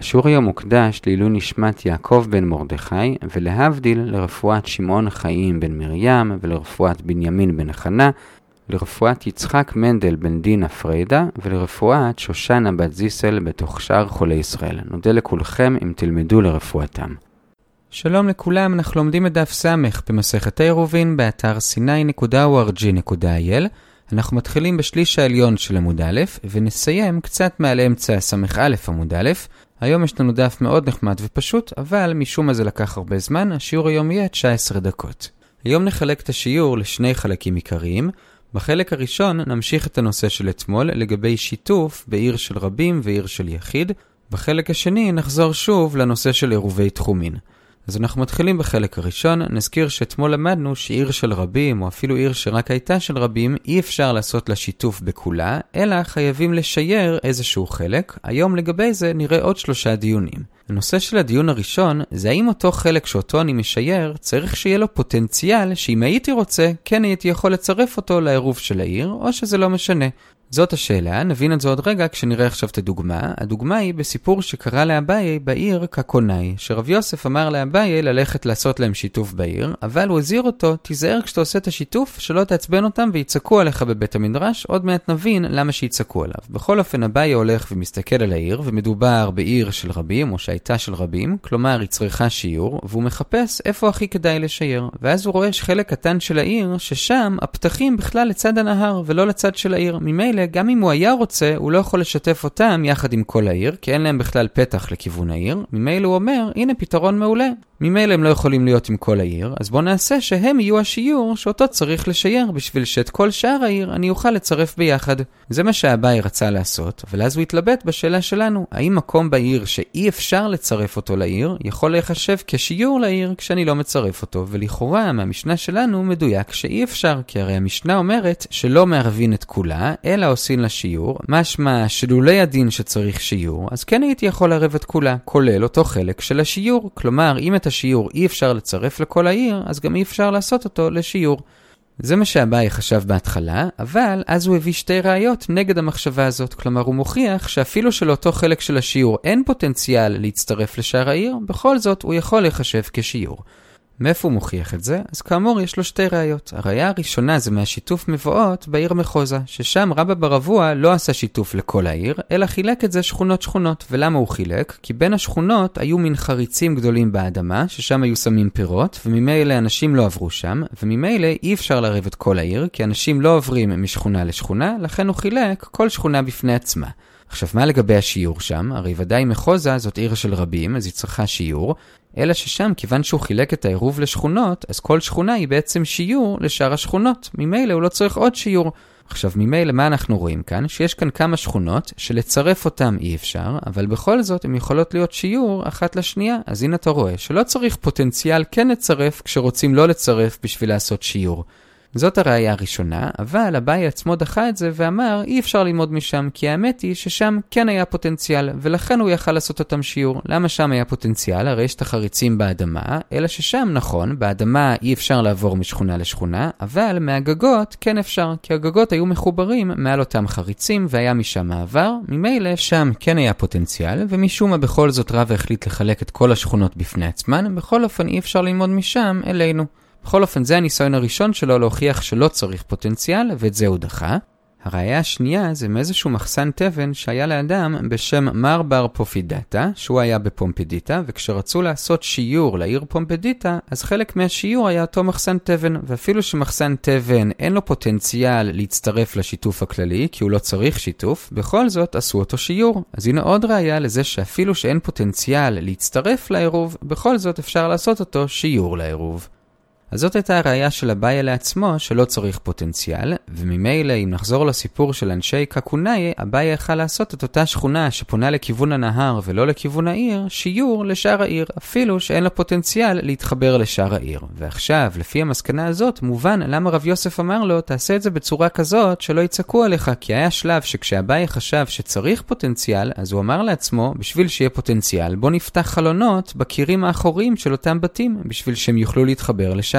השיעור היום מוקדש לעילוי נשמת יעקב בן מרדכי, ולהבדיל לרפואת שמעון חיים בן מרים, ולרפואת בנימין בן חנה, לרפואת יצחק מנדל בן דינה פריידה, ולרפואת שושנה בת זיסל בתוך שאר חולי ישראל. נודה לכולכם אם תלמדו לרפואתם. שלום לכולם, אנחנו לומדים את דף סמך במסכת העירובין באתר sinai.org.il. אנחנו מתחילים בשליש העליון של עמוד א' ונסיים קצת מעל אמצע סמך א' עמוד א'. היום יש לנו דף מאוד נחמד ופשוט, אבל משום מה זה לקח הרבה זמן, השיעור היום יהיה 19 דקות. היום נחלק את השיעור לשני חלקים עיקריים. בחלק הראשון נמשיך את הנושא של אתמול לגבי שיתוף בעיר של רבים ועיר של יחיד. בחלק השני נחזור שוב לנושא של עירובי תחומין. אז אנחנו מתחילים בחלק הראשון. נזכיר שאתמול למדנו שעיר של רבים, או אפילו עיר שרק הייתה של רבים, אי אפשר לעשות לה שיתוף בכולה, אלא חייבים לשייר איזשהו חלק. היום לגבי זה נראה עוד 3 דיונים. הנושא של הדיון הראשון זה האם אותו חלק שאותו אני משייר צריך שיהיה לו פוטנציאל שאם הייתי רוצה, כן הייתי יכול לצרף אותו לעירוב של העיר, או שזה לא משנה. זאת השאלה, נבין את זה עוד רגע כשנראה עכשיו את הדוגמה. הדוגמה היא בסיפור שקרה לאביי בעיר קקונאי, שרב יוסף אמר לאביי ללכת לעשות להם שיתוף בעיר, אבל הוא הזהיר אותו, תיזהר כשאתה עושה את השיתוף, שלא תעצבן אותם ויצעקו עליך בבית המדרש, עוד מעט נבין למה שיצעקו עליו. בכל אופן אביי הולך ומסתכל על העיר, ומדובר בעיר של רבים, או שהייתה של רבים, כלומר היא צריכה שיעור, והוא מחפש איפה הכי כדאי לשייר. ואז הוא רואה חלק קטן של העיר, ששם הפתחים בכלל לצד הנהר, ולא לצד של העיר. ממילא גם אם הוא היה רוצה, הוא לא יכול לשתף אותם יחד עם כל העיר, כי אין להם בכלל פתח לכיוון העיר. ממילא הוא אומר, הנה פתרון מעולה. ממילא הם לא יכולים להיות עם כל העיר, אז בוא נעשה שהם יהיו השיעור שאותו צריך לשייר, בשביל שאת כל שאר העיר אני אוכל לצרף ביחד. זה מה שאביי רצה לעשות, אבל אז הוא התלבט בשאלה שלנו, האם מקום בעיר שאי אפשר לצרף אותו לעיר, יכול להיחשב כשיעור לעיר כשאני לא מצרף אותו, ולכאורה מהמשנה שלנו מדויק שאי אפשר, כי הרי המשנה אומרת שלא מערבין את כולה, אלא עושים לה שיעור, משמע שלולי הדין שצריך שיעור, אז כן הייתי יכול לערב את כולה, כולל אותו חלק של השיעור. כלומר, אם את השיעור אי אפשר לצרף לכל העיר, אז גם אי אפשר לעשות אותו לשיעור. זה מה שאביי חשב בהתחלה, אבל אז הוא הביא 2 ראיות נגד המחשבה הזאת. כלומר, הוא מוכיח שאפילו שלאותו חלק של השיעור אין פוטנציאל להצטרף לשאר העיר, בכל זאת הוא יכול לחשב כשיעור. מאיפה הוא מוכיח את זה? אז כאמור יש לו 2 ראיות. הראיה הראשונה זה מהשיתוף מבואות בעיר מחוזה, ששם רבא ברבוע לא עשה שיתוף לכל העיר, אלא חילק את זה שכונות. ולמה הוא חילק? כי בין השכונות היו מין חריצים גדולים באדמה, ששם היו שמים פירות, וממילא אנשים לא עברו שם, וממילא אי אפשר לערב את כל העיר, כי אנשים לא עוברים משכונה לשכונה, לכן הוא חילק כל שכונה בפני עצמה. עכשיו, מה לגבי השיעור שם? הרי ודאי מחוזה זאת עיר של רבים, אז היא צריכה שיעור, אלא ששם, כיוון שהוא חילק את העירוב לשכונות, אז כל שכונה היא בעצם שיעור לשאר השכונות. ממילא הוא לא צריך עוד שיעור. עכשיו, ממילא מה אנחנו רואים כאן? שיש כאן כמה שכונות שלצרף אותם אי אפשר, אבל בכל זאת הן יכולות להיות שיעור אחת לשנייה. אז הנה אתה רואה שלא צריך פוטנציאל כן לצרף כשרוצים לא לצרף בשביל לעשות שיעור. זאת הראייה הראשונה, אבל אביי עצמו דחה את זה ואמר, אי אפשר ללמוד משם, כי האמת היא ששם כן היה פוטנציאל, ולכן הוא יכל לעשות אותם שיעור. למה שם היה פוטנציאל? הרי יש את החריצים באדמה, אלא ששם נכון, באדמה אי אפשר לעבור משכונה לשכונה, אבל מהגגות כן אפשר, כי הגגות היו מחוברים מעל אותם חריצים, והיה משם מעבר. ממילא שם כן היה פוטנציאל, ומשום מה בכל זאת רב החליט לחלק את כל השכונות בפני עצמן, בכל אופן אי אפשר ללמוד משם אלינו. בכל אופן זה הניסיון הראשון שלו להוכיח שלא צריך פוטנציאל, ואת זה הוא דחה. הראייה השנייה זה מאיזשהו מחסן תבן שהיה לאדם בשם מר בר פופידטה, שהוא היה בפומפדיטה, וכשרצו לעשות שיעור לעיר פומפדיטה, אז חלק מהשיעור היה אותו מחסן תבן, ואפילו שמחסן תבן אין לו פוטנציאל להצטרף לשיתוף הכללי, כי הוא לא צריך שיתוף, בכל זאת עשו אותו שיעור. אז הנה עוד ראייה לזה שאפילו שאין פוטנציאל להצטרף לעירוב, בכל זאת אפשר לעשות אותו שיעור לעירוב. אז זאת הייתה הראייה של אביי לעצמו שלא צריך פוטנציאל, וממילא אם נחזור לסיפור של אנשי קקונאי, אביי יכל לעשות את אותה שכונה שפונה לכיוון הנהר ולא לכיוון העיר, שיעור לשאר העיר, אפילו שאין לה פוטנציאל להתחבר לשאר העיר. ועכשיו, לפי המסקנה הזאת, מובן למה רב יוסף אמר לו, תעשה את זה בצורה כזאת שלא יצעקו עליך, כי היה שלב שכשאביי חשב שצריך פוטנציאל, אז הוא אמר לעצמו, בשביל שיהיה פוטנציאל, בוא נפתח חלונות בקירים האחוריים של אותם בתים, בשביל שהם יוכלו להתחבר לשאר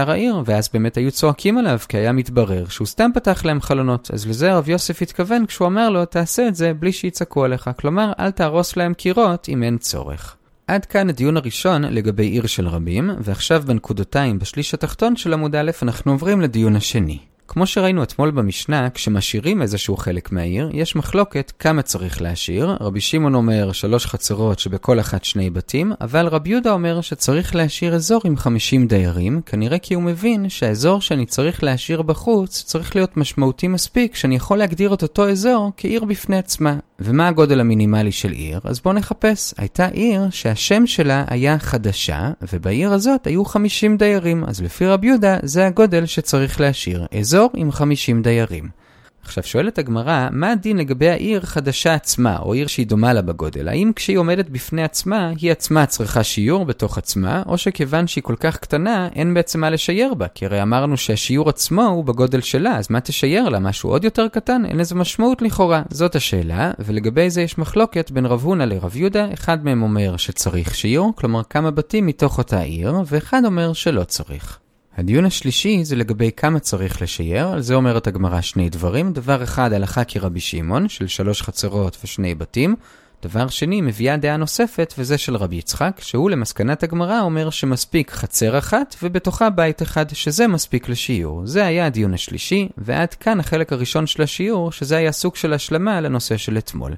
בשער העיר, ואז באמת היו צועקים עליו, כי היה מתברר שהוא סתם פתח להם חלונות. אז לזה רב יוסף התכוון כשהוא אומר לו, תעשה את זה בלי שיצעקו עליך. כלומר, אל תהרוס להם קירות אם אין צורך. עד כאן הדיון הראשון לגבי עיר של רבים, ועכשיו בנקודותיים בשליש התחתון של עמוד א' אנחנו עוברים לדיון השני. כמו שראינו אתמול במשנה, כשמשאירים איזשהו חלק מהעיר, יש מחלוקת כמה צריך להשאיר. רבי שמעון אומר 3 חצרות שבכל אחת 2 בתים, אבל רבי יהודה אומר שצריך להשאיר אזור עם 50 דיירים, כנראה כי הוא מבין שהאזור שאני צריך להשאיר בחוץ צריך להיות משמעותי מספיק, שאני יכול להגדיר את אותו אזור כעיר בפני עצמה. ומה הגודל המינימלי של עיר? אז בואו נחפש. הייתה עיר שהשם שלה היה חדשה, ובעיר הזאת היו 50 דיירים, אז לפי רבי יהודה זה הגודל שצריך להשאיר, אזור עם 50 דיירים. עכשיו שואלת הגמרא, מה הדין לגבי העיר חדשה עצמה, או עיר שהיא דומה לה בגודל? האם כשהיא עומדת בפני עצמה, היא עצמה צריכה שיעור בתוך עצמה, או שכיוון שהיא כל כך קטנה, אין בעצם מה לשייר בה? כי הרי אמרנו שהשיעור עצמו הוא בגודל שלה, אז מה תשייר לה? משהו עוד יותר קטן? אין לזה משמעות לכאורה. זאת השאלה, ולגבי זה יש מחלוקת בין רב הונא לרב יהודה. אחד מהם אומר שצריך שיעור, כלומר כמה בתים מתוך אותה עיר, ואחד אומר שלא צריך. הדיון השלישי זה לגבי כמה צריך לשייר. על זה אומרת הגמרא 2 דברים. דבר אחד, הלכה כרבי שמעון של 3 חצרות ו2 בתים. דבר שני, מביאה דעה נוספת, וזה של רבי יצחק, שהוא למסקנת הגמרא אומר שמספיק חצר אחת ובתוכה בית אחד, שזה מספיק לשיעור. זה היה הדיון השלישי, ועד כאן החלק הראשון של השיעור, שזה היה סוג של השלמה לנושא של אתמול.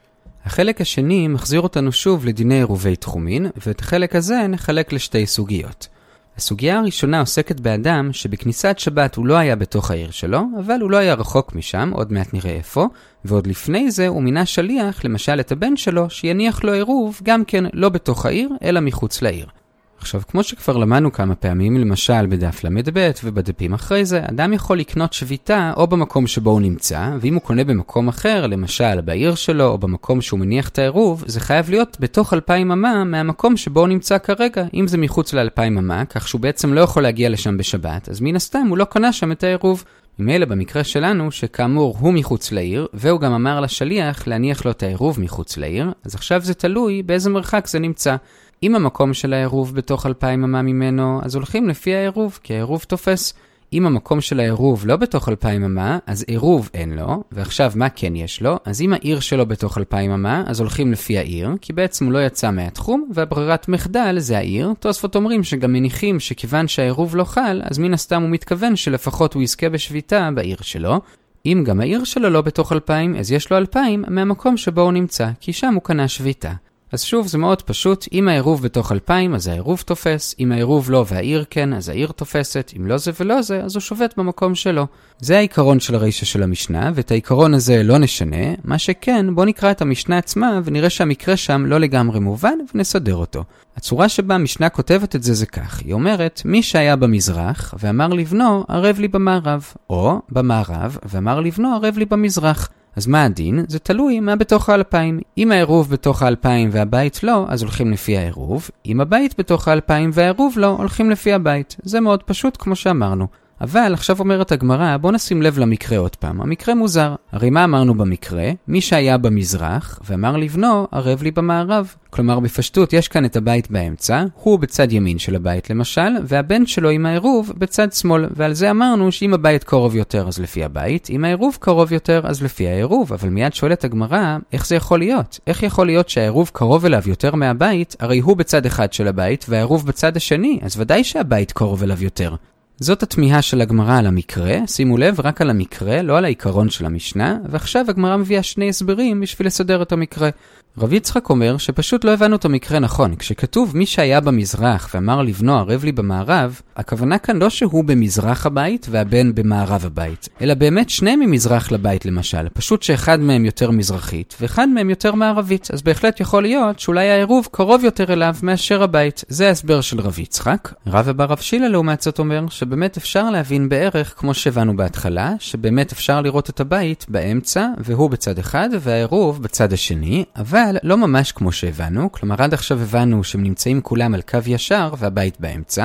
החלק השני מחזיר אותנו שוב לדיני עירובי תחומין, ואת החלק הזה נחלק לשתי סוגיות. הסוגיה הראשונה עוסקת באדם שבכניסת שבת הוא לא היה בתוך העיר שלו, אבל הוא לא היה רחוק משם, עוד מעט נראה איפה, ועוד לפני זה הוא מינה שליח, למשל את הבן שלו, שיניח לו עירוב גם כן לא בתוך העיר, אלא מחוץ לעיר. עכשיו, כמו שכבר למדנו כמה פעמים, למשל בדף למד ב' ובדפים אחרי זה, אדם יכול לקנות שביתה או במקום שבו הוא נמצא, ואם הוא קונה במקום אחר, למשל בעיר שלו או במקום שהוא מניח את העירוב, זה חייב להיות בתוך 2,000 אמה מהמקום שבו הוא נמצא כרגע. אם זה מחוץ ל2,000 אמה, כך שהוא בעצם לא יכול להגיע לשם בשבת, אז מן הסתם הוא לא קנה שם את העירוב. ממילא במקרה שלנו, שכאמור הוא מחוץ לעיר, והוא גם אמר לשליח להניח לו את העירוב מחוץ לעיר, אז עכשיו זה תלוי באיזה מרחק זה נמצא. אם המקום של העירוב בתוך 2,000 אמה ממנו, אז הולכים לפי העירוב, כי העירוב תופס. אם המקום של העירוב לא בתוך 2,000 אמה, אז עירוב אין לו, ועכשיו מה כן יש לו? אז אם העיר שלו בתוך 2,000 אמה, אז הולכים לפי העיר, כי בעצם הוא לא יצא מהתחום, והברירת מחדל זה העיר. תוספות אומרים שגם מניחים שכיוון שהעירוב לא חל, אז מן הסתם הוא מתכוון שלפחות הוא יזכה בשביתה בעיר שלו. אם גם העיר שלו לא בתוך 2,000, אז יש לו 2,000 מהמקום שבו הוא נמצא, כי שם הוא קנה שביתה. אז שוב, זה מאוד פשוט. אם העירוב בתוך 2,000, אז העירוב תופס. אם העירוב לא והעיר כן, אז העיר תופסת. אם לא זה ולא זה, אז הוא שובת במקום שלו. זה העיקרון של הרישה של המשנה, ואת העיקרון הזה לא נשנה. מה שכן, בוא נקרא את המשנה עצמה, ונראה שהמקרה שם לא לגמרי מובן, ונסדר אותו. הצורה שבה המשנה כותבת את זה זה כך. היא אומרת, מי שהיה במזרח, ואמר לבנו, ערב לי במערב. או במערב, ואמר לבנו, ערב לי במזרח. אז מה הדין? זה תלוי מה בתוך 2,000. אם העירוב בתוך 2,000 והבית לא, אז הולכים לפי העירוב. אם הבית בתוך 2,000 והעירוב לא, הולכים לפי הבית. זה מאוד פשוט כמו שאמרנו. אבל עכשיו אומרת הגמרא, בוא נשים לב למקרה עוד פעם. המקרה מוזר. הרי מה אמרנו במקרה? מי שהיה במזרח ואמר לבנו, ערב לי במערב. כלומר בפשטות יש כאן את הבית באמצע, הוא בצד ימין של הבית למשל, והבן שלו עם העירוב בצד שמאל. ועל זה אמרנו שאם הבית קרוב יותר אז לפי הבית, אם העירוב קרוב יותר אז לפי העירוב. אבל מיד שואלת הגמרא, איך זה יכול להיות? איך יכול להיות שהעירוב קרוב אליו יותר מהבית? הרי הוא בצד אחד של הבית והעירוב בצד השני, אז ודאי שהבית קרוב אליו יותר. זאת התמיהה של הגמרא על המקרה, שימו לב רק על המקרה, לא על העיקרון של המשנה, ועכשיו הגמרא מביאה 2 הסברים בשביל לסדר את המקרה. רב יצחק אומר שפשוט לא הבנו את המקרה נכון. כשכתוב מי שהיה במזרח ואמר לבנו ערב לי במערב, הכוונה כאן לא שהוא במזרח הבית והבן במערב הבית, אלא באמת שניהם ממזרח לבית למשל, פשוט שאחד מהם יותר מזרחית ואחד מהם יותר מערבית, אז בהחלט יכול להיות שאולי העירוב קרוב יותר אליו מאשר הבית. זה ההסבר של רב יצחק. רב אבא רב שילה לעומת זאת אומר שבאמת אפשר להבין בערך כמו שהבנו בהתחלה, שבאמת אפשר לראות את הבית באמצע והוא בצד אחד והעירוב בצד השני, אבל לא ממש כמו שהבנו. כלומר עד עכשיו הבנו שהם נמצאים כולם על קו ישר והבית באמצע,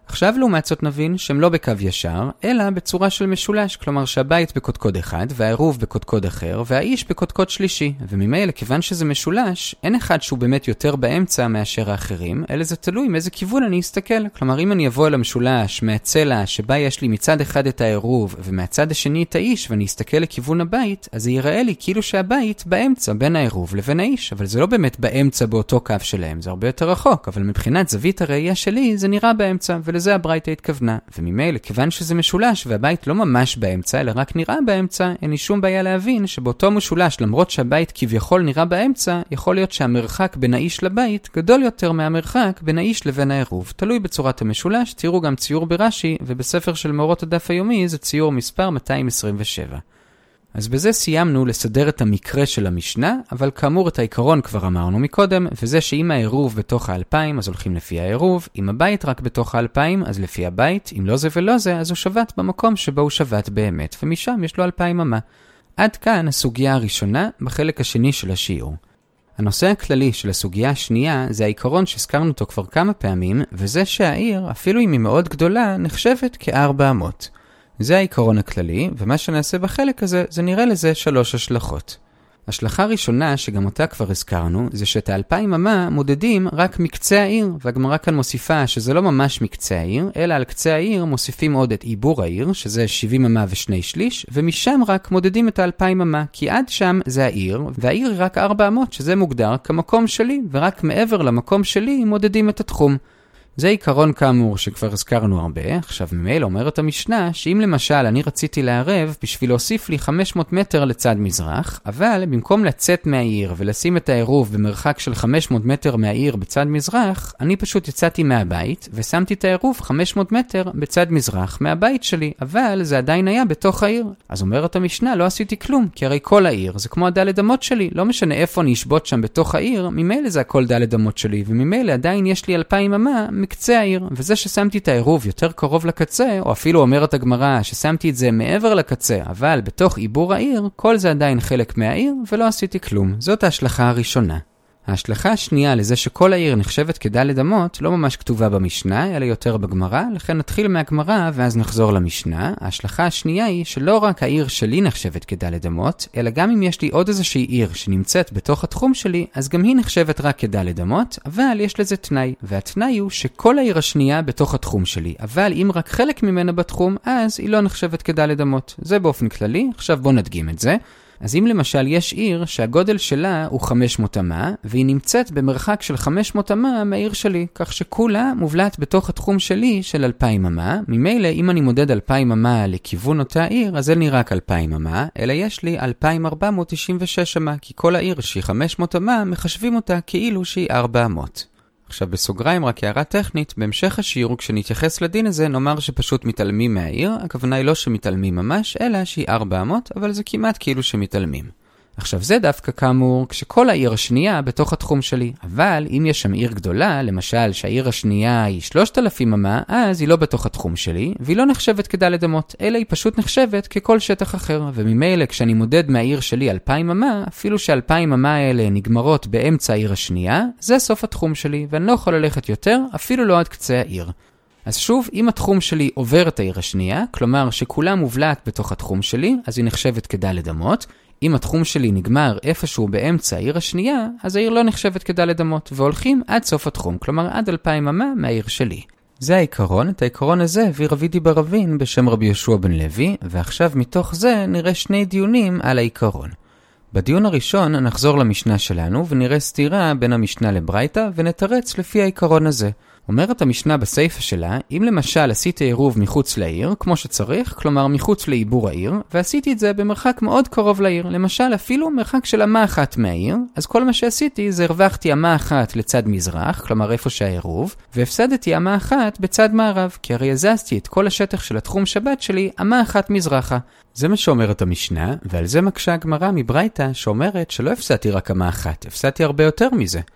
עכשיו לעומת זאת נבין שהם לא בקו ישר, אלא בצורה של משולש, כלומר שהבית בקודקוד אחד, והעירוב בקודקוד אחר, והאיש בקודקוד שלישי. וממילא, כיוון שזה משולש, אין אחד שהוא באמת יותר באמצע מאשר האחרים, אלא זה תלוי מאיזה כיוון אני אסתכל. כלומר, אם אני אבוא אל המשולש מהצלע שבה יש לי מצד אחד את העירוב, ומהצד השני את האיש, ואני אסתכל לכיוון הבית, אז זה ייראה לי כאילו שהבית באמצע בין העירוב לבין האיש. אבל זה לא באמת באמצע באותו קו שלהם, זה הרבה יותר רחוק. אבל מבחינת זווית הראייה שלי, זה נראה באמצע, ולזה הברייתא התכוונה. וממילא, כיוון שזה משולש והבית לא ממש באמצע, אלא רק נראה באמצע, אין לי שום בעיה להבין שבאותו משולש, למרות שהבית כביכול נראה באמצע, יכול להיות שהמרחק בין האיש לבית גדול יותר מהמרחק בין האיש לבין העירוב. תלוי בצורת המשולש, תראו גם ציור ברש"י, ובספר של מאורות הדף היומי זה ציור מספר 227. אז בזה סיימנו לסדר את המקרה של המשנה, אבל כאמור את העיקרון כבר אמרנו מקודם, וזה שאם העירוב בתוך ה-2000 אז הולכים לפי העירוב, אם הבית רק בתוך ה-2000 אז לפי הבית, אם לא זה ולא זה אז הוא שבת במקום שבו הוא שבת באמת, ומשם יש לו 2000 אמה. עד כאן הסוגיה הראשונה בחלק השני של השיעור. הנושא הכללי של הסוגיה השנייה זה העיקרון שהזכרנו אותו כבר כמה פעמים, וזה שהעיר, אפילו אם היא מאוד גדולה, נחשבת כ400. זה העיקרון הכללי, ומה שנעשה בחלק הזה, זה נראה לזה 3 השלכות. השלכה ראשונה, שגם אותה כבר הזכרנו, זה שאת ה-2000 אמה מודדים רק מקצה העיר, והגמרא כאן מוסיפה שזה לא ממש מקצה העיר, אלא על קצה העיר מוסיפים עוד את עיבור העיר, שזה 70 אמה ו2/3, ומשם רק מודדים את ה-2000 אמה, כי עד שם זה העיר, והעיר היא רק 400, שזה מוגדר כמקום שלי, ורק מעבר למקום שלי מודדים את התחום. זה עיקרון כאמור שכבר הזכרנו הרבה. עכשיו ממילא אומרת המשנה שאם למשל אני רציתי לערב בשביל להוסיף לי 500 מטר לצד מזרח, אבל במקום לצאת מהעיר ולשים את העירוב במרחק של 500 מטר מהעיר בצד מזרח, אני פשוט יצאתי מהבית ושמתי את העירוב 500 מטר בצד מזרח מהבית שלי, אבל זה עדיין היה בתוך העיר. אז אומרת המשנה לא עשיתי כלום, כי הרי כל העיר זה כמו הדלת אמות שלי, לא משנה איפה אני אשבות שם בתוך העיר, ממילא זה הכל דלת אמות שלי, וממילא עדיין יש לי 2000 אמה מקצה העיר, וזה ששמתי את העירוב יותר קרוב לקצה, או אפילו אומרת הגמרא ששמתי את זה מעבר לקצה, אבל בתוך עיבור העיר, כל זה עדיין חלק מהעיר, ולא עשיתי כלום. זאת ההשלכה הראשונה. ההשלכה השנייה לזה שכל העיר נחשבת כדלת אמות לא ממש כתובה במשנה, אלא יותר בגמרא, לכן נתחיל מהגמרא ואז נחזור למשנה. ההשלכה השנייה היא שלא רק העיר שלי נחשבת כדלת אמות, אלא גם אם יש לי עוד איזושהי עיר שנמצאת בתוך התחום שלי, אז גם היא נחשבת רק כדלת אמות, אבל יש לזה תנאי, והתנאי הוא שכל העיר השנייה בתוך התחום שלי, אבל אם רק חלק ממנה בתחום, אז היא לא נחשבת כדלת אמות. זה באופן כללי. עכשיו בוא נדגים את זה. אז אם למשל יש עיר שהגודל שלה הוא 500 אמה, והיא נמצאת במרחק של 500 אמה מהעיר שלי, כך שכולה מובלעת בתוך התחום שלי של 2000 אמה, ממילא אם אני מודד 2000 אמה לכיוון אותה עיר, אז אין לי רק 2000 אמה, אלא יש לי 2496 אמה, כי כל העיר שהיא 500 אמה מחשבים אותה כאילו שהיא 400. עכשיו בסוגריים רק הערה טכנית, בהמשך השיעור כשנתייחס לדין הזה נאמר שפשוט מתעלמים מהעיר, הכוונה היא לא שמתעלמים ממש, אלא שהיא 400, אבל זה כמעט כאילו שמתעלמים. עכשיו זה דווקא כאמור כשכל העיר השנייה בתוך התחום שלי, אבל אם יש שם עיר גדולה, למשל שהעיר השנייה היא 3000 אמה, אז היא לא בתוך התחום שלי, והיא לא נחשבת כדלת אמות, אלא היא פשוט נחשבת ככל שטח אחר, וממילא כשאני מודד מהעיר שלי 2000 אמה, אפילו ש2000 אמה האלה נגמרות באמצע העיר השנייה, זה סוף התחום שלי, ואני לא יכול ללכת יותר, אפילו לא עד קצה העיר. אז שוב, אם התחום שלי עובר את העיר השנייה, כלומר שכולה מובלעת בתוך התחום שלי, אז היא נחשבת כדלת אמות. אם התחום שלי נגמר איפשהו באמצע העיר השנייה, אז העיר לא נחשבת כדלת אמות, והולכים עד סוף התחום, כלומר עד 2000 אמה מהעיר שלי. זה העיקרון. את העיקרון הזה הביא רבי דיבר רבין בשם רבי יהושע בן לוי, ועכשיו מתוך זה נראה 2 דיונים על העיקרון. בדיון הראשון נחזור למשנה שלנו ונראה סתירה בין המשנה לברייתא ונתרץ לפי העיקרון הזה. אומרת המשנה בסייפה שלה, אם למשל עשיתי עירוב מחוץ לעיר, כמו שצריך, כלומר מחוץ לעיבור העיר, ועשיתי את זה במרחק מאוד קרוב לעיר, למשל אפילו מרחק של אמה אחת מהעיר, אז כל מה שעשיתי זה הרווחתי אמה אחת לצד מזרח, כלומר איפה שהעירוב, והפסדתי אמה אחת בצד מערב, כי הרי הזזתי את כל השטח של התחום שבת שלי אמה אחת מזרחה. זה מה שאומרת המשנה, ועל זה מקשה הגמרא מברייתא שאומרת שלא הפסדתי רק אמה אחת, הפסדתי הרבה יותר מזה.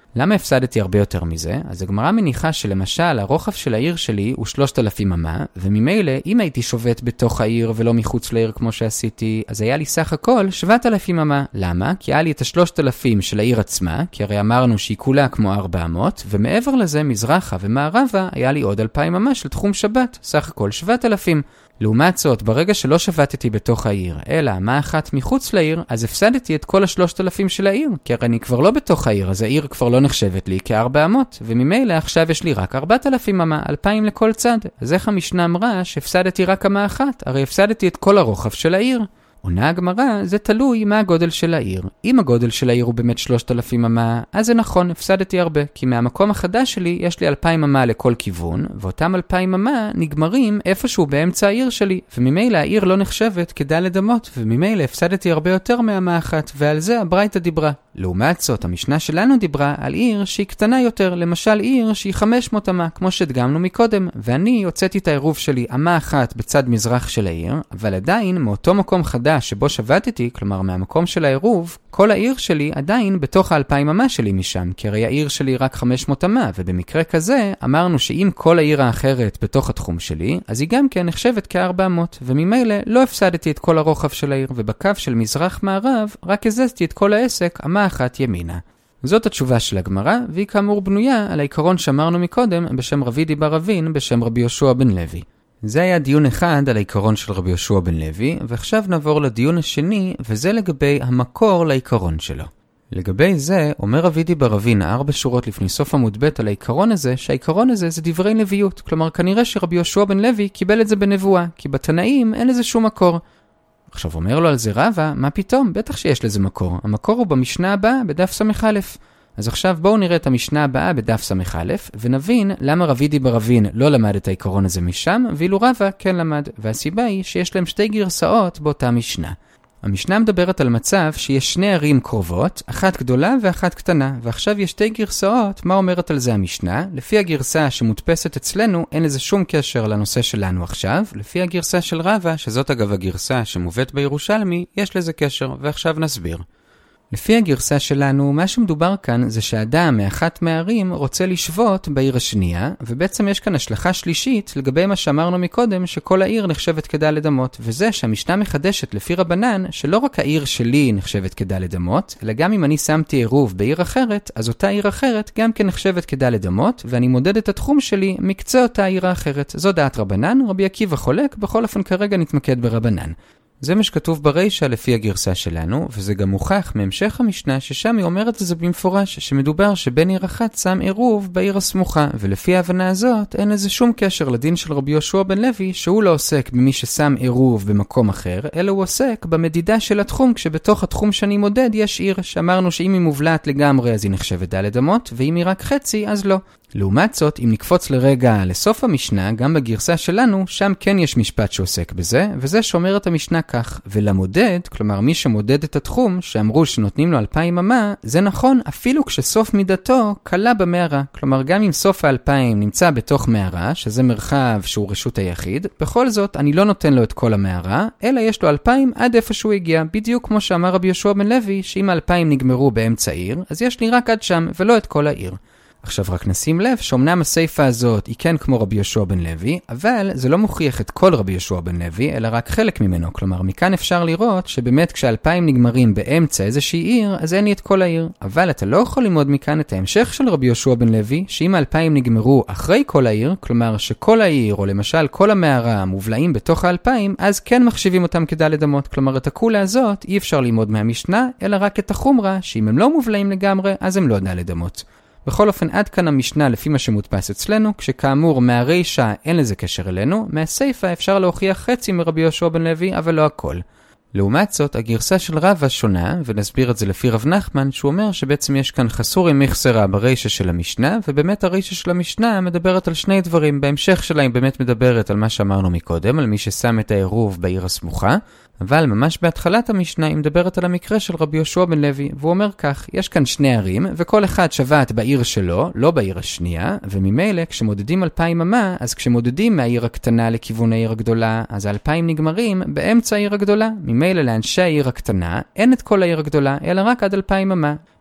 למה הפסדתי הרבה יותר מזה? אז הגמרא מניחה שלמשל הרוחב של העיר שלי הוא 3,000 אמה, וממילא אם הייתי שובת בתוך העיר ולא מחוץ לעיר כמו שעשיתי, אז היה לי סך הכל 7,000 אמה. למה? כי היה לי את 3,000 של העיר עצמה, כי הרי אמרנו שהיא כולה כמו 400, ומעבר לזה מזרחה ומערבה היה לי עוד 2,000 אמה של תחום שבת, סך הכל 7,000. לעומת זאת, ברגע שלא שבתתי בתוך העיר, אלא אמה אחת מחוץ לעיר, אז הפסדתי את כל 3,000 של העיר, כי הרי אני כבר לא בתוך העיר, אז העיר כבר לא נחשבת לי כ-400, וממילא עכשיו יש לי רק 4,000 אמה, 2,000 לכל צד. אז איך המשנה אמרה שהפסדתי רק אמה אחת? הרי הפסדתי את כל הרוחב של העיר. עונה הגמרא, זה תלוי מה הגודל של העיר. אם הגודל של העיר הוא באמת 3,000 אמה, אז זה נכון, הפסדתי הרבה, כי מהמקום החדש שלי יש לי 2,000 אמה לכל כיוון, ואותם 2,000 אמה נגמרים איפשהו באמצע העיר שלי, וממילא העיר לא נחשבת כדלת אמות, וממילא הפסדתי הרבה יותר מאמה אחת, ועל זה הברייתא דיברה. לעומת זאת, המשנה שלנו דיברה על עיר שהיא קטנה יותר, למשל עיר שהיא 500 אמה, כמו שהדגמנו מקודם, ואני הוצאתי את העירוב שלי אמה אחת בצד מזרח של העיר, אבל עדיין מאותו מקום חדש שבו שבתתי, כלומר מהמקום של העירוב, כל העיר שלי עדיין בתוך 2,000 אמה שלי משם, כי הרי העיר שלי רק 500 אמה, ובמקרה כזה אמרנו שאם כל העיר האחרת בתוך התחום שלי, אז היא גם כן נחשבת כ-400, וממילא לא הפסדתי את כל הרוחב של העיר, ובקו של מזרח-מערב רק הזזתי את כל העסק אמה אחת ימינה. זאת התשובה של הגמרא, והיא כאמור בנויה על העיקרון שאמרנו מקודם בשם רבי דיבר רבין בשם רבי יהושע בן לוי. זה היה דיון אחד על העיקרון של רבי יהושע בן לוי, ועכשיו נעבור לדיון השני, וזה לגבי המקור לעיקרון שלו. לגבי זה, אומר רבי דיבר רבין 4 שורות לפני סוף עמוד ב' על העיקרון הזה, שהעיקרון הזה זה דברי נביאות. כלומר, כנראה שרבי יהושע בן לוי קיבל את זה בנבואה, כי בתנאים אין לזה שום מקור. עכשיו אומר לו על זה רבא, מה פתאום? בטח שיש לזה מקור. המקור הוא במשנה הבאה, בדף ס"א. אז עכשיו בואו נראה את המשנה הבאה בדף ס"א, ונבין למה רבי דיבר רבין לא למד את העיקרון הזה משם, ואילו רבא כן למד. והסיבה היא שיש להם 2 גרסאות באותה משנה. המשנה מדברת על מצב שיש 2 ערים קרובות, אחת גדולה ואחת קטנה, ועכשיו יש 2 גרסאות. מה אומרת על זה המשנה? לפי הגרסה שמודפסת אצלנו, אין לזה שום קשר לנושא שלנו עכשיו. לפי הגרסה של רבא, שזאת אגב הגרסה שמובאת בירושלמי, יש לזה קשר, ועכשיו נסביר. לפי הגרסה שלנו, מה שמדובר כאן זה שאדם מאחת מהערים רוצה לשבות בעיר השנייה, ובעצם יש כאן השלכה שלישית לגבי מה שאמרנו מקודם, שכל העיר נחשבת כדלת אמות, וזה שהמשנה מחדשת לפי רבנן, שלא רק העיר שלי נחשבת כדלת אמות, אלא גם אם אני שמתי עירוב בעיר אחרת, אז אותה עיר אחרת גם כן נחשבת כדלת אמות, ואני מודד את התחום שלי מקצה אותה עיר האחרת. זו דעת רבנן, רבי עקיבא חולק, בכל אופן כרגע נתמקד ברבנן. זה מה שכתוב ברישה לפי הגרסה שלנו, וזה גם מוכח מהמשך המשנה ששם היא אומרת את זה במפורש, שמדובר שבין עיר אחת שם עירוב בעיר הסמוכה, ולפי ההבנה הזאת אין לזה שום קשר לדין של רבי יהושע בן לוי, שהוא לא עוסק במי ששם עירוב במקום אחר, אלא הוא עוסק במדידה של התחום, כשבתוך התחום שאני מודד יש עיר, שאמרנו שאם היא מובלעת לגמרי אז היא נחשבת דלת אמות, ואם היא רק חצי אז לא. לעומת זאת, אם נקפוץ לרגע לסוף המשנה, גם בגרסה שלנו, שם כן יש משפט שעוסק בזה, וזה שאומרת המשנה כך, ולמודד, כלומר מי שמודד את התחום, שאמרו שנותנים לו 2,000 אמה, זה נכון אפילו כשסוף מידתו קלה במערה. כלומר גם אם סוף ה-2,000 נמצא בתוך מערה, שזה מרחב שהוא רשות היחיד, בכל זאת אני לא נותן לו את כל המערה, אלא יש לו 2,000 עד איפה שהוא הגיע, בדיוק כמו שאמר רבי יהושע בן לוי, שאם 2,000 נגמרו באמצע עיר, אז יש לי רק עד שם ולא את כל העיר. עכשיו רק נשים לב שאומנם הסייפה הזאת היא כן כמו רבי יהושע בן לוי, אבל זה לא מוכיח את כל רבי יהושע בן לוי, אלא רק חלק ממנו. כלומר, מכאן אפשר לראות שבאמת כש2,000 נגמרים באמצע איזושהי עיר, אז אין לי את כל העיר. אבל אתה לא יכול ללמוד מכאן את ההמשך של רבי יהושע בן לוי, שאם 2,000 נגמרו אחרי כל העיר, כלומר שכל העיר, או למשל כל המערה מובלעים בתוך 2,000, אז כן מחשיבים אותם כדלת אמות. כלומר, את הכולה הזאת אי אפשר ללמוד מהמשנה, אלא רק את החומרה, שאם הם לא מובלעים לגמרי, אז הם לא דלת אמות. בכל אופן, עד כאן המשנה לפי מה שמודפס אצלנו, כשכאמור מהרישה אין לזה קשר אלינו, מהסייפה אפשר להוכיח חצי מרבי יהושע בן לוי, אבל לא הכל. לעומת זאת, הגרסה של רבא שונה, ונסביר את זה לפי רב נחמן, שהוא אומר שבעצם יש כאן חסורי מחסרה ברישה של המשנה, ובאמת הרישה של המשנה מדברת על 2 דברים. בהמשך שלה היא באמת מדברת על מה שאמרנו מקודם, על מי ששם את העירוב בעיר הסמוכה, אבל ממש בהתחלת המשנה היא מדברת על המקרה של רבי יהושע בן לוי, והוא אומר כך, יש כאן 2 ערים, וכל אחד שבת בעיר שלו, לא בעיר השנייה, וממילא כשמודדים 2,000 אמה, אז כשמודדים מהעיר הקטנה לכיוון העיר הגדולה, אז 2,000 נגמרים באמצע העיר הגדולה. ממילא לאנשי העיר הקטנה אין את כל העיר הגדולה, אלא רק עד 2,000 אמה.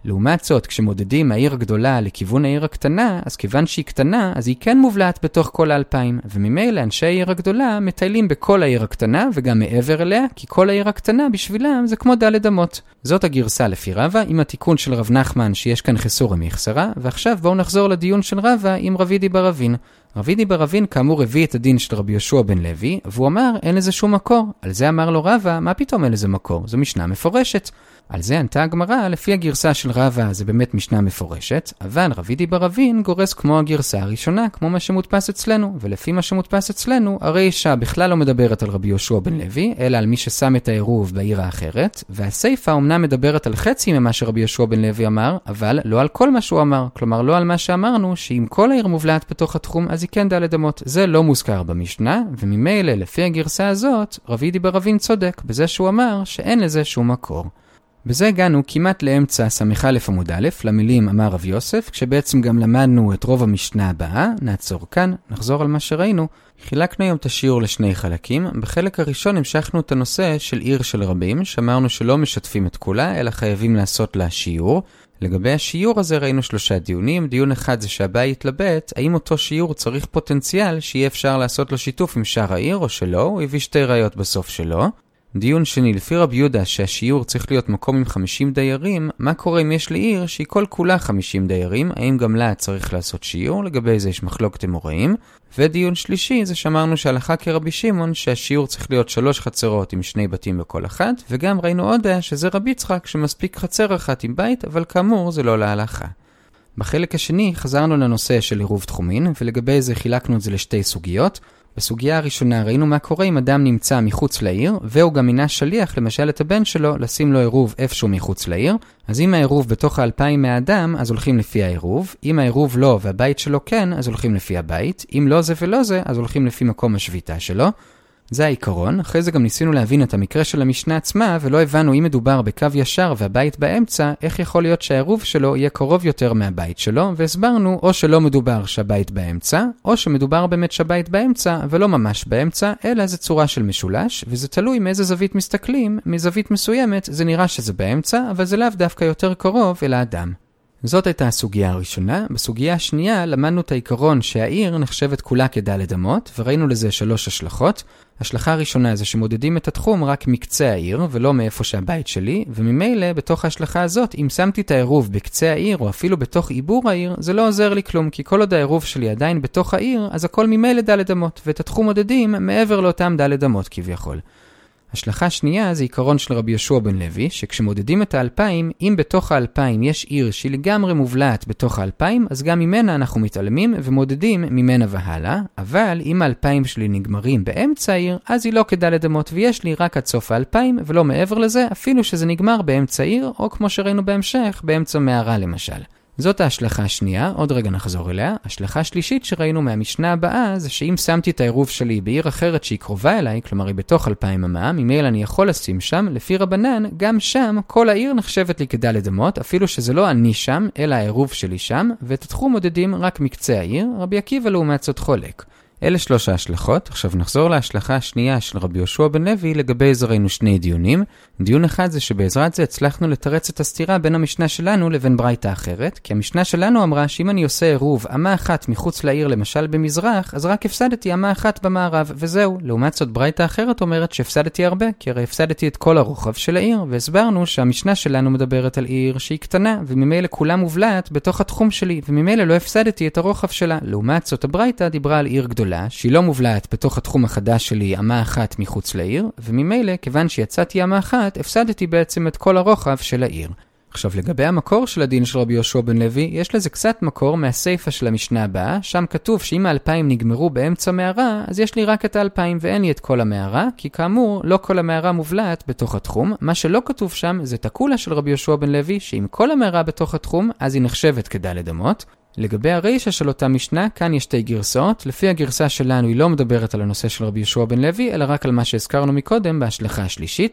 לעומת זאת, כשמודדים העיר הגדולה לכיוון העיר הקטנה, אז כיוון שהיא קטנה, אז היא כן מובלעת בתוך כל 2,000, וממילא אנשי העיר הגדולה מטיילים בכל העיר הקטנה וגם מעבר אליה, כי כל העיר הקטנה בשבילם זה כמו ד' אמות. זאת הגרסה לפי רבא, עם התיקון של רב נחמן שיש כאן חסורה מחסרה, ועכשיו בואו נחזור לדיון של רבא עם רבידי בר אבין. רבידי בר אבין כאמור הביא את הדין של רבי יהושע בן לוי, והוא אמר אין לזה שום מקור. על זה אמר לו רבא, מה פתאום אין לזה מקור? זו משנה מפורשת. על זה ענתה הגמרא, לפי הגרסה של רבא זה באמת משנה מפורשת, אבל רבידי בר אבין גורס כמו הגרסה הראשונה, כמו מה שמודפס אצלנו, ולפי מה שמודפס אצלנו, הרישא בכלל לא מדברת על רבי יהושע בן לוי, אלא על מי ששם את העירוב בעיר האחרת, והסיפא אומנם מדברת על חצי ממה שרבי יהושע בן לוי אמר, אבל לא על כל מה שהוא אמר, כלומר לא על מה שאמרנו, שאם כל העיר מובלעת בתוך התחום, אז היא כן ד' אמות. זה לא מוזכר במשנה, וממילא לפי הגרסה הזאת, רבידי בר אבין צודק בזה שהוא אמר שאין לזה שום מקור. בזה הגענו כמעט לאמצע סמך א' עמוד א', למילים אמר רב יוסף, כשבעצם גם למדנו את רוב המשנה הבאה. נעצור כאן, נחזור על מה שראינו. חילקנו היום את השיעור לשני חלקים. בחלק הראשון המשכנו את הנושא של עיר של רבים, שאמרנו שלא משתפים את כולה, אלא חייבים לעשות לה שיעור. לגבי השיעור הזה ראינו 3 דיונים. דיון אחד זה שהבית התלבט, האם אותו שיעור צריך פוטנציאל שיהיה אפשר לעשות לו שיתוף עם שאר העיר או שלא, הוא הביא 2 ראיות בסוף שלו. דיון שני, לפי רב יהודה שהשיעור צריך להיות מקום עם 50 דיירים, מה קורה אם יש לעיר שהיא כל כולה 50 דיירים, האם גם לה צריך לעשות שיעור? לגבי זה יש מחלוקת אמוראים. ודיון שלישי זה שאמרנו שהלכה כרבי שמעון שהשיעור צריך להיות 3 חצרות עם 2 בתים בכל אחת, וגם ראינו עוד שזה רבי יצחק שמספיק חצר אחת עם בית, אבל כאמור זה לא להלכה. בחלק השני חזרנו לנושא של עירוב תחומין, ולגבי זה חילקנו את זה לשתי סוגיות. בסוגיה הראשונה ראינו מה קורה אם אדם נמצא מחוץ לעיר, והוא גם מינה שליח, למשל את הבן שלו, לשים לו עירוב איפשהו מחוץ לעיר. אז אם העירוב בתוך 2,000 מהאדם, אז הולכים לפי העירוב. אם העירוב לא והבית שלו כן, אז הולכים לפי הבית. אם לא זה ולא זה, אז הולכים לפי מקום השביתה שלו. זה העיקרון. אחרי זה גם ניסינו להבין את המקרה של המשנה עצמה, ולא הבנו אם מדובר בקו ישר והבית באמצע, איך יכול להיות שהעירוב שלו יהיה קרוב יותר מהבית שלו, והסברנו או שלא מדובר שהבית באמצע, או שמדובר באמת שהבית באמצע, ולא ממש באמצע, אלא זה צורה של משולש, וזה תלוי מאיזה זווית מסתכלים. מזווית מסוימת זה נראה שזה באמצע, אבל זה לאו דווקא יותר קרוב אל האדם. זאת הייתה הסוגיה הראשונה. בסוגיה השנייה למדנו את העיקרון שהעיר נחשבת כולה כד' אמות, וראינו לזה 3 השלכות. השלכה הראשונה זה שמודדים את התחום רק מקצה העיר, ולא מאיפה שהבית שלי, וממילא בתוך ההשלכה הזאת, אם שמתי את העירוב בקצה העיר, או אפילו בתוך עיבור העיר, זה לא עוזר לי כלום, כי כל עוד העירוב שלי עדיין בתוך העיר, אז הכל ממילא ד' אמות, ואת התחום מודדים מעבר לאותם ד' אמות כביכול. השלכה שנייה זה עיקרון של רבי יהושע בן לוי, שכשמודדים את 2,000, אם בתוך 2,000 יש עיר שהיא לגמרי מובלעת בתוך 2,000, אז גם ממנה אנחנו מתעלמים ומודדים ממנה והלאה, אבל אם 2,000 שלי נגמרים באמצע העיר, אז היא לא כד' אמות, ויש לי רק עד סוף 2,000 ולא מעבר לזה, אפילו שזה נגמר באמצע העיר, או כמו שראינו בהמשך, באמצע מערה למשל. זאת ההשלכה השנייה, עוד רגע נחזור אליה. השלכה שלישית שראינו מהמשנה הבאה זה שאם שמתי את העירוב שלי בעיר אחרת שהיא קרובה אליי, כלומר היא בתוך 2,000 אמה, ממילא אני יכול לשים שם, לפי רבנן, גם שם כל העיר נחשבת לי כד' אמות, אפילו שזה לא אני שם, אלא העירוב שלי שם, ואת התחום מודדים רק מקצה העיר. רבי עקיבא לעומת זאת חולק. אלה 3 ההשלכות. עכשיו נחזור להשלכה השנייה של רבי יהושע בן לוי. לגבי זה ראינו 2 דיונים. דיון אחד זה שבעזרת זה הצלחנו לתרץ את הסתירה בין המשנה שלנו לבין ברייתא אחרת, כי המשנה שלנו אמרה שאם אני עושה עירוב אמה אחת מחוץ לעיר למשל במזרח, אז רק הפסדתי אמה אחת במערב, וזהו. לעומת זאת ברייתא אחרת אומרת שהפסדתי הרבה, כי הרי הפסדתי את כל הרוחב של העיר, והסברנו שהמשנה שלנו מדברת על עיר שהיא קטנה, וממילא כולה מובלעת בתוך התחום שלי, וממילא לא הפסדתי את הרוחב שלה. לעומת זאת הברייתא דיברה על עיר גדולה שהיא לא מובלעת בתוך התחום החדש שלי אמה אחת מחוץ לעיר, וממילא כיוון שיצאתי אמה אחת, הפסדתי בעצם את כל הרוחב של העיר. עכשיו לגבי המקור של הדין של רבי יהושע בן לוי, יש לזה קצת מקור מהסיפא של המשנה הבאה, שם כתוב שאם 2,000 נגמרו באמצע מערה, אז יש לי רק את 2,000 ואין לי את כל המערה, כי כאמור לא כל המערה מובלעת בתוך התחום. מה שלא כתוב שם זה תקולה של רבי יהושע בן לוי, שאם כל המערה בתוך התחום, אז היא נחשבת כד' אמות. לגבי הרישה של אותה משנה, כאן יש 2 גרסאות. לפי הגרסה שלנו היא לא מדברת על הנושא של רבי יהושע בן לוי, אלא רק על מה שהזכרנו מקודם בהשלכה השלישית.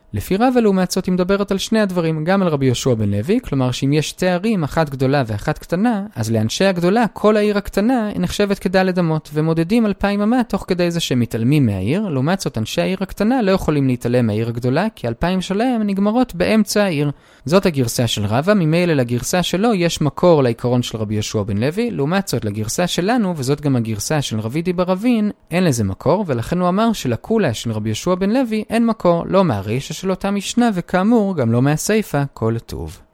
לפי רבא לעומת זאת היא מדברת על שני הדברים, גם על רבי יהושע בן לוי, כלומר שאם יש שתי ערים, אחת גדולה ואחת קטנה, אז לאנשי הגדולה כל העיר הקטנה נחשבת כדלת אמות, ומודדים 2,000 אמה תוך כדי זה שהם מתעלמים מהעיר. לעומת זאת אנשי העיר הקטנה לא יכולים להתעלם מהעיר הגדולה, כי 2,000 שלהם נגמרות באמצע העיר. זאת הגרסה של רבא, ממילא לגרסה שלו יש מקור לעיקרון של רבי יהושע בן לוי, לעומת זאת לגרסה שלנו, וזאת גם הגרסה של רבידי ברבין, אין לזה מקור, ולכן הוא אמר שלקולה של רבי יהושע בן לוי אין מקור, לא מהרישא של אותה משנה, וכאמור גם לא מהסיפא, כל טוב.